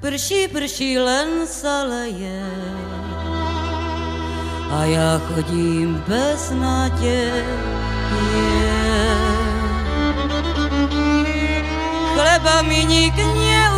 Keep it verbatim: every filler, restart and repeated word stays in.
Prší, prší, len sa leje a ja chodím bez nádeje. Chleba mi nik